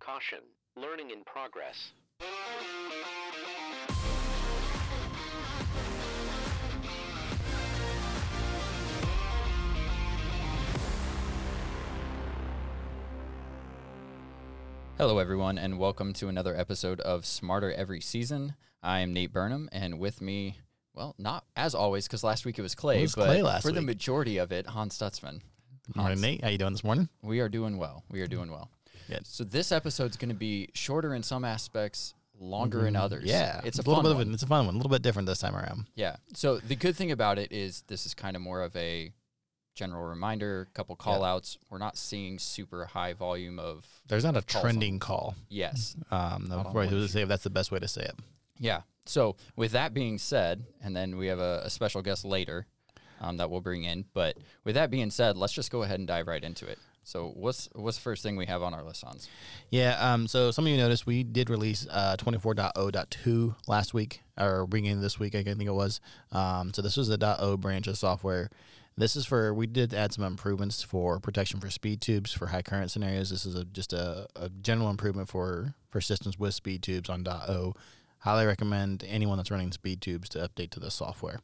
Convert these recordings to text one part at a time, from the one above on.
Caution, learning in progress. Hello, everyone, and welcome to another episode of Smarter Every Season. I am Nate Burnham, and with me, well, not as always, because last week it was Clay, but for the majority of it, Hans Stutzman. Morning, Nate. How you doing this morning? We are doing well. Good. So this episode's going to be shorter in some aspects, longer in others. Yeah, it's a little fun bit one. of it. It's a fun one, a little bit different this time around. Yeah. So the good thing about it is this is kind of more of a general reminder, a couple call-outs. We're not seeing super high volume of There's not a calls trending call. Yes. Say if that's the best way to say it. Yeah. So with that being said, and then we have a special guest later that we'll bring in. But with that being said, let's just go ahead and dive right into it. So what's the first thing we have on our list, Hans? Yeah. So some of you noticed we did release 24.0.2 last week, or beginning of this week, I think it was. So this was the .0 branch of software. This is we did add some improvements for protection for speed tubes for high current scenarios. This is just a general improvement for systems with speed tubes on .0. Highly recommend anyone that's running speed tubes to update to this software.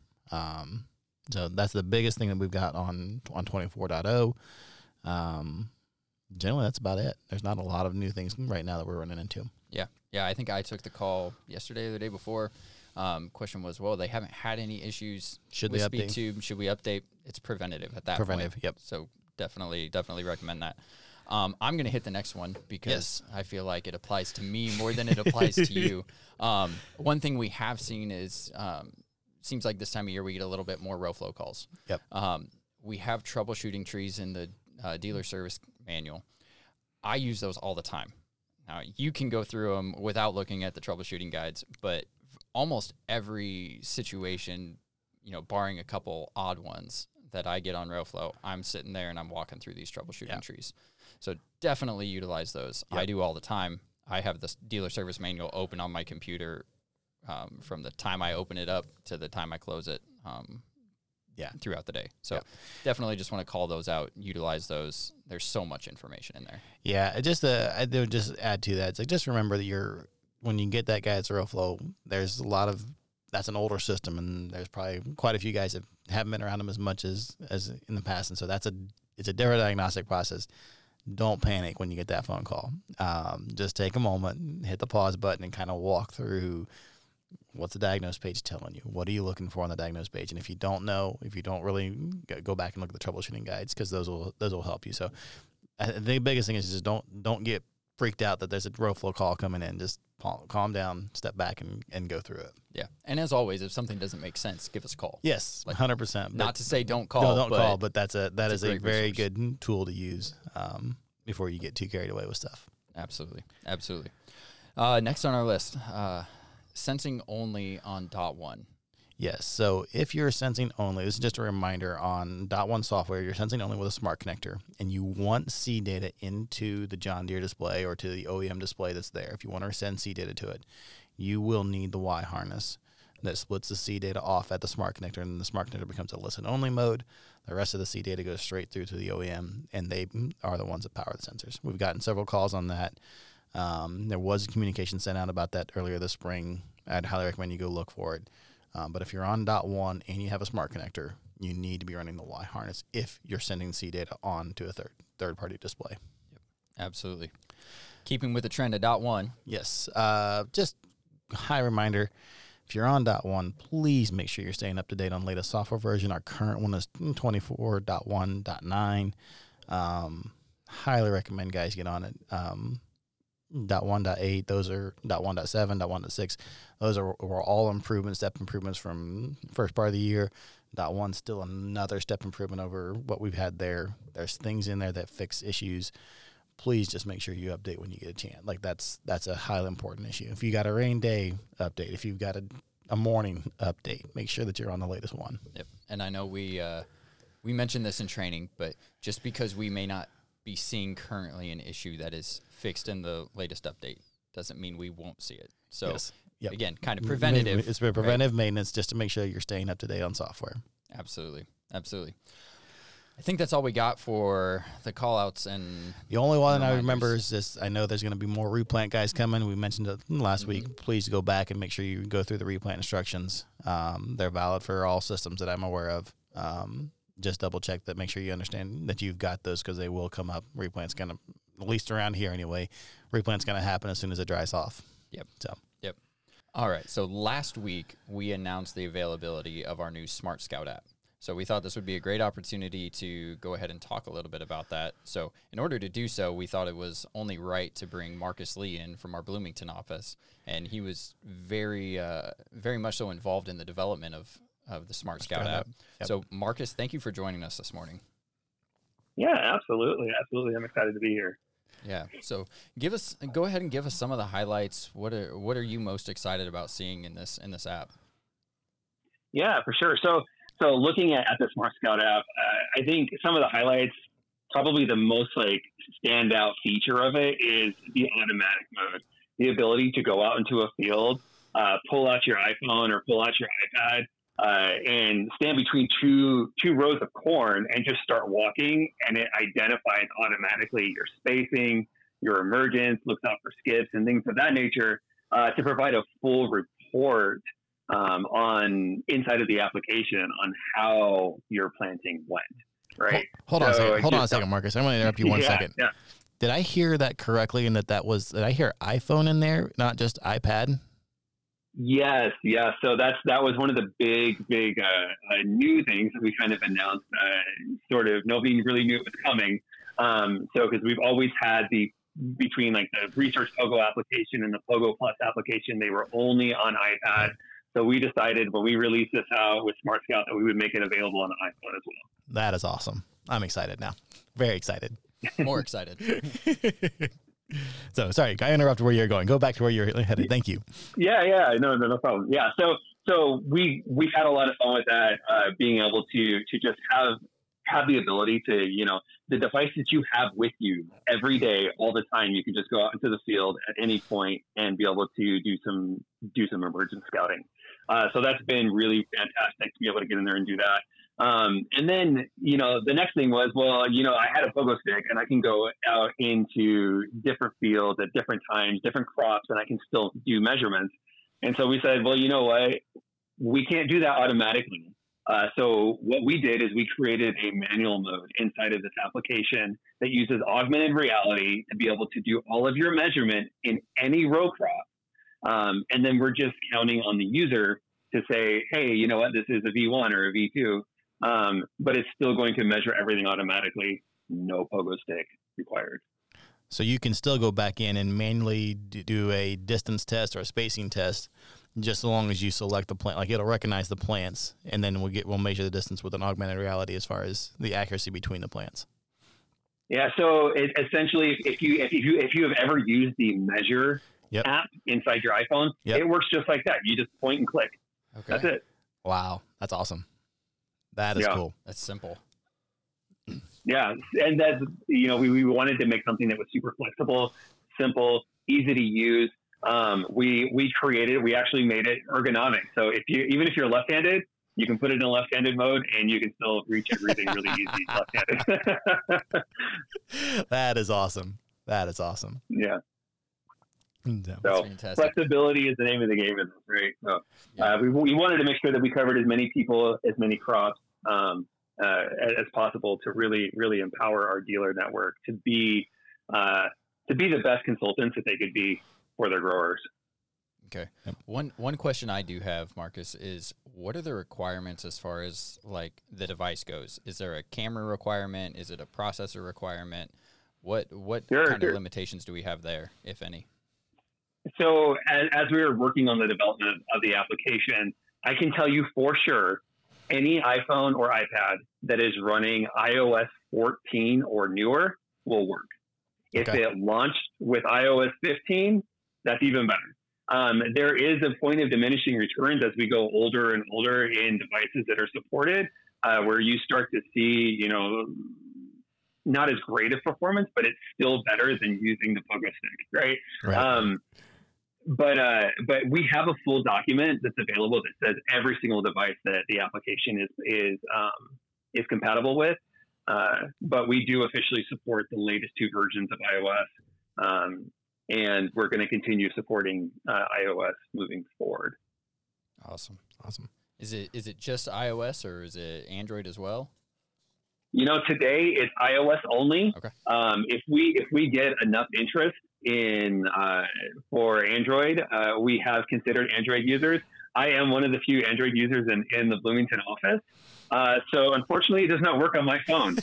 So that's the biggest thing that we've got on 24.0. Generally, that's about it. There's not a lot of new things right now that we're running into. Yeah. I think I took the call yesterday or the day before. Question was, well, they haven't had any issues with speed tube. Should we update? It's preventative at that point. Yep. So definitely recommend that. I'm going to hit the next one because I feel like it applies to me more than it applies to you. One thing we have seen is seems like this time of year we get a little bit more row flow calls. Yep. We have troubleshooting trees in the dealer service manual. I use those all the time. Now, you can go through them without looking at the troubleshooting guides, but almost every situation, barring a couple odd ones that I get on RowFlow, I'm sitting there and I'm walking through these troubleshooting trees. So definitely utilize those. Yep. I do all the time. I have this dealer service manual open on my computer from the time I open it up to the time I close it throughout the day. So definitely just want to call those out, utilize those. There's so much information in there. Yeah, I would just add to that. It's like, just remember that when you get that guy at RowFlow, there's a lot of, that's an older system, and there's probably quite a few guys that haven't been around them as much as in the past, and so it's a different diagnostic process. Don't panic when you get that phone call. Just take a moment, hit the pause button, and kind of walk through what's the diagnose page telling you. What are you looking for on the diagnose page? And if you don't know, if you don't really go back and look at the troubleshooting guides, because those will help you. So the biggest thing is just don't get freaked out that there's a RowFlow call coming in. Just calm down, step back, and go through it. Yeah, and as always, if something doesn't make sense, give us a call. Yes, 100%. Not to say don't call. No, don't call, but that is a very resource. good tool to use before you get too carried away with stuff. Absolutely. Next on our list, sensing only on .1. Yes, so if you're sensing only, this is just a reminder on .1 software, you're sensing only with a smart connector, and you want C data into the John Deere display or to the OEM display that's there. If you want to send C data to it, you will need the Y harness that splits the C data off at the smart connector, and the smart connector becomes a listen-only mode. The rest of the C data goes straight through to the OEM, and they are the ones that power the sensors. We've gotten several calls on that. There was a communication sent out about that earlier this spring. I'd highly recommend you go look for it. But if you're on .1 and you have a smart connector, you need to be running the Y harness if you're sending C data on to a third-party display. Yep, absolutely. Keeping with the trend of .1. Yes. Just high reminder, if you're on .1, please make sure you're staying up to date on latest software version. Our current one is 24.1.9. Highly recommend guys get on it. .1.8, those are .1.7, .1.6. Those were all step improvements from first part of the year. .1's still another step improvement over what we've had there. There's things in there that fix issues. Please just make sure you update when you get a chance. Like that's a highly important issue. If you got a rain day update, if you've got a morning update, make sure that you're on the latest one. Yep. And I know we mentioned this in training, but just because we may not be seeing currently an issue that is fixed in the latest update doesn't mean we won't see it. So Yes. Yep. Again, kind of preventative. It's preventive maintenance just to make sure you're staying up to date on software. Absolutely. I think that's all we got for the call outs. And The only one I reminders. remember is this. I know there's going to be more replant guys coming. We mentioned it last week. Please go back and make sure you go through the replant instructions. They're valid for all systems that I'm aware of. Just double check that. Make sure you understand that you've got those because they will come up. Replant's going to, at least around here anyway, replant's going to happen as soon as it dries off. Yep. So. Yep. All right. So last week we announced the availability of our new Smart Scout app. So we thought this would be a great opportunity to go ahead and talk a little bit about that. So in order to do so, we thought it was only right to bring Marcus Lee in from our Bloomington office. And he was very much so involved in the development of the Smart Scout app. Yep. So Marcus, thank you for joining us this morning. Yeah, absolutely. Absolutely. I'm excited to be here. Yeah. So go ahead and give us some of the highlights. What are you most excited about seeing in this app? Yeah, for sure. So looking at the Smart Scout app, I think some of the highlights, probably the most standout feature of it is the automatic mode, the ability to go out into a field, pull out your iPhone or pull out your iPad, and stand between two rows of corn and just start walking, and it identifies automatically your spacing, your emergence, looks out for skips and things of that nature, to provide a full report on inside of the application on how your planting went. Right. Hold on a second, Marcus. I'm going to interrupt you one second. Yeah. Did I hear that correctly? And did I hear iPhone in there, not just iPad? Yes. Yeah. So that was one of the big new things that we kind of announced. Sort of nobody really knew it was coming. So because we've always had between the Research Pogo application and the Pogo Plus application, they were only on iPad. So we decided when we released this out with Smart Scout that we would make it available on the iPhone as well. That is awesome. I'm excited now. Very excited. More excited. So sorry, I interrupted where you're going. Go back to where you're headed. Thank you. Yeah. No problem. Yeah. So we've had a lot of fun with that, being able to just have the ability to, the device that you have with you every day, all the time, you can just go out into the field at any point and be able to do some emergent scouting. So that's been really fantastic to be able to get in there and do that. And then, the next thing was, I had a pogo stick and I can go out into different fields at different times, different crops, and I can still do measurements. And so we said, well, you know what? We can't do that automatically. So what we did is we created a manual mode inside of this application that uses augmented reality to be able to do all of your measurement in any row crop. And then we're just counting on the user to say, hey, you know what, this is a V1 or a V2, but it's still going to measure everything automatically. No pogo stick required. So you can still go back in and manually do a distance test or a spacing test, just as long as you select the plant. It'll recognize the plants, and then we'll measure the distance with an augmented reality as far as the accuracy between the plants. Yeah. So essentially, if you have ever used the Measure app inside your iPhone, it works just like that. You just point and click. Okay. That's it. Wow, that's awesome. That is cool. That's simple. Yeah, and that's we wanted to make something that was super flexible, simple, easy to use. We actually made it ergonomic. So even if you're left-handed, you can put it in left-handed mode and you can still reach everything really easy left-handed. That is awesome. Yeah. So flexibility is the name of the game, right? So we wanted to make sure that we covered as many people, as many crops as possible to really, really empower our dealer network to be the best consultants that they could be for their growers. Okay. One question I do have, Marcus, is what are the requirements as far as the device goes? Is there a camera requirement? Is it a processor requirement? What kind of limitations do we have there, if any? So as we were working on the development of the application, I can tell you for sure, any iPhone or iPad that is running iOS 14 or newer will work. If it launched with iOS 15, that's even better. There is a point of diminishing returns as we go older and older in devices that are supported, where you start to see, not as great of performance, but it's still better than using the pogo stick, right? But we have a full document that's available that says every single device that the application is compatible with. But we do officially support the latest 2 versions of iOS, and we're going to continue supporting iOS moving forward. Awesome. Is it just iOS or is it Android as well? Today it's iOS only. Okay. If we get enough interest in for Android, we have considered Android users. I am one of the few Android users in the Bloomington office. So unfortunately, it does not work on my phone.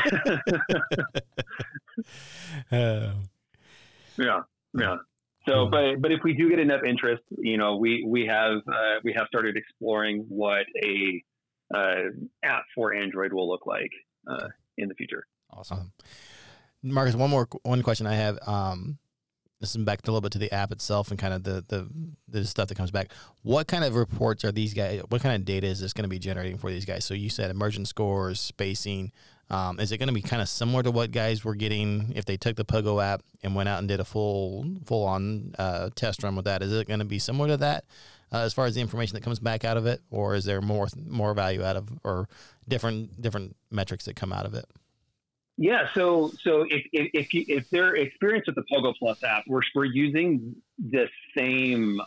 Yeah. So, but if we do get enough interest, we have started exploring what a app for Android will look like in the future. Awesome. Marcus, one question I have. This is back a little bit to the app itself and kind of the stuff that comes back. What kind of reports are these guys? What kind of data is this going to be generating for these guys? So you said immersion scores, spacing. Is it going to be kind of similar to what guys were getting if they took the Pogo app and went out and did a full on test run with that? Is it going to be similar to that as far as the information that comes back out of it, or is there more value out of, or different metrics that come out of it? Yeah, so if they're experienced with the Pogo Plus app, we're using the same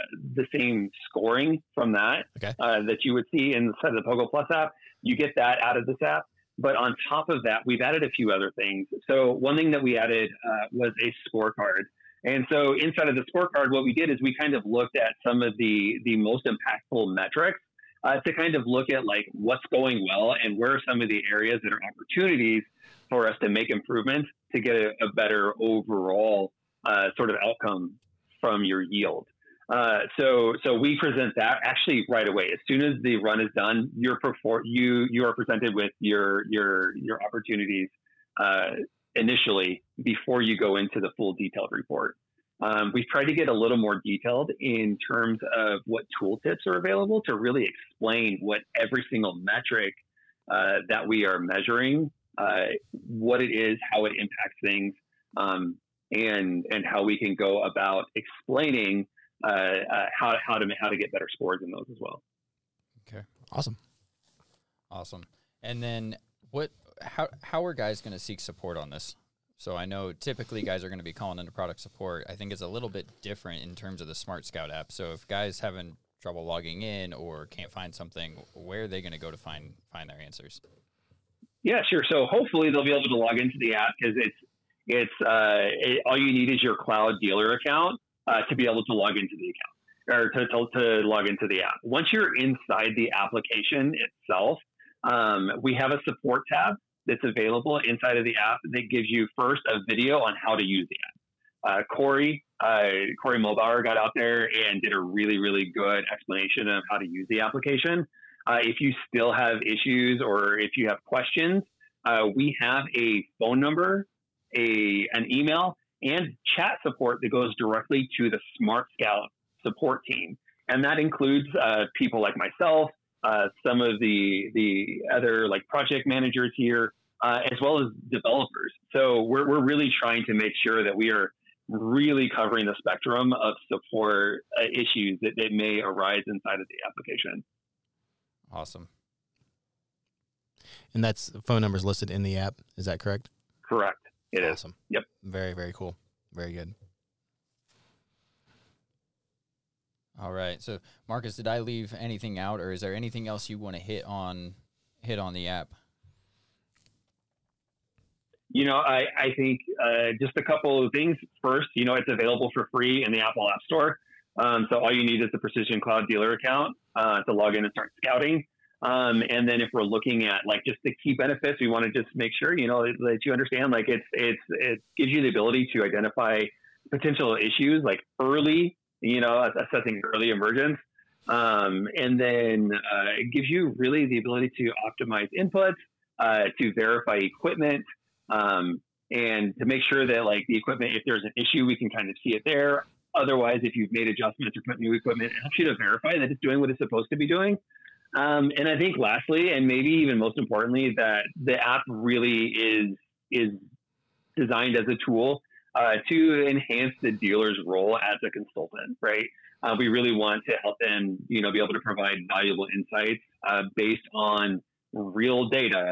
scoring from that that you would see inside the Pogo Plus app. You get that out of this app, but on top of that, we've added a few other things. So one thing that we added was a scorecard, and so inside of the scorecard, what we did is we kind of looked at some of the most impactful metrics to kind of look at like what's going well and where are some of the areas that are opportunities for us to make improvements to get a better overall sort of outcome from your yield. So we present that actually right away. As soon as the run is done, you are presented with your opportunities initially before you go into the full detailed report. We've tried to get a little more detailed in terms of what tooltips are available to really explain what every single metric that we are measuring, what it is, how it impacts things, and how we can go about explaining how to get better scores in those as well. Okay. Awesome. And then how are guys going to seek support on this? So I know typically guys are going to be calling into product support. I think it's a little bit different in terms of the Smart Scout app. So if guys having trouble logging in or can't find something, where are they going to go to find their answers? Yeah, sure. So hopefully they'll be able to log into the app because it's all you need is your Cloud Dealer account to be able to log into the account or to log into the app. Once you're inside the application itself, we have a support tab that's available inside of the app that gives you first a video on how to use the app. Corey Mulbauer got out there and did a really, really good explanation of how to use the application. If you still have issues or if you have questions, we have a phone number, an email, and chat support that goes directly to the Smart Scout support team. And that includes people like myself, some of the other like project managers here, as well as developers. So we're really trying to make sure that we are really covering the spectrum of support issues that may arise inside of the application. Awesome. And that's phone numbers listed in the app. Is that correct? Correct. It awesome. Is. Yep. Very, very cool. Very good. All right. So, Marcus, did I leave anything out, or is there anything else you want to hit on the app? I think just a couple of things. First, it's available for free in the Apple App Store. So all you need is the Precision Cloud Dealer account to log in and start scouting. And then if we're looking at like just the key benefits, we want to just make sure, that you understand, like it gives you the ability to identify potential issues like early, assessing early emergence. And then it gives you really the ability to optimize inputs, to verify equipment, and to make sure that like the equipment, if there's an issue, we can kind of see it there. Otherwise, if you've made adjustments or put new equipment, it helps you to verify that it's doing what it's supposed to be doing. And I think lastly, and maybe even most importantly, that the app really is designed as a tool to enhance the dealer's role as a consultant, right? We really want to help them, be able to provide valuable insights based on real data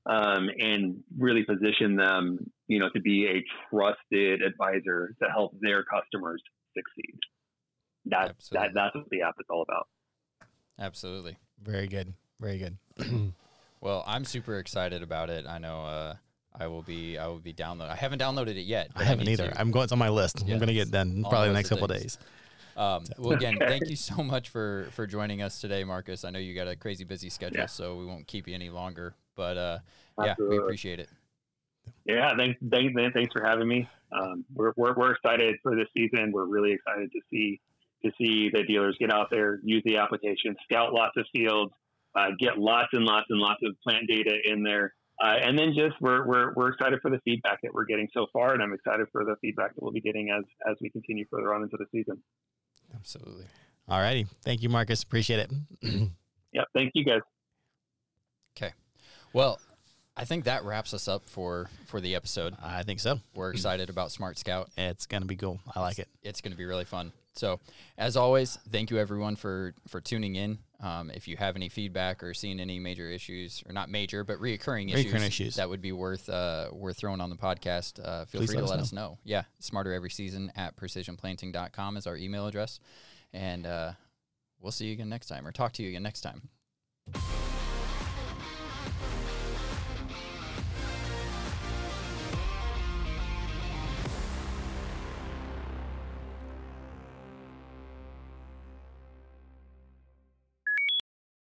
and really position them, to be a trusted advisor to help their customers succeed. That's what the app is all about. Absolutely. Very good. Very good. Well, I'm super excited about it. I know I will be downloading. I haven't downloaded it yet. I haven't either. It's on my list. Yeah, I'm going to get it done probably the next couple of days. Well, again, thank you so much for joining us today, Marcus. I know you got a crazy busy schedule, so we won't keep you any longer. But we appreciate it. Yeah, thanks for having me. We're excited for this season. We're really excited to see the dealers get out there, use the application, scout lots of fields, get lots and lots and lots of plant data in there. And then we're excited for the feedback that we're getting so far, and I'm excited for the feedback that we'll be getting as we continue further on into the season. Absolutely. All righty. Thank you, Marcus. Appreciate it. Yeah, thank you guys. Okay. Well, I think that wraps us up for the episode. I think so. We're excited about Smart Scout. It's going to be cool. I like it. It's going to be really fun. So, as always, thank you everyone for tuning in. If you have any feedback or seen any major issues, or not major, but reoccurring issues that would be worth throwing on the podcast, feel free to let us know. Yeah, Smarter Every Season at precisionplanting.com is our email address. And we'll see you again next time, or talk to you again next time.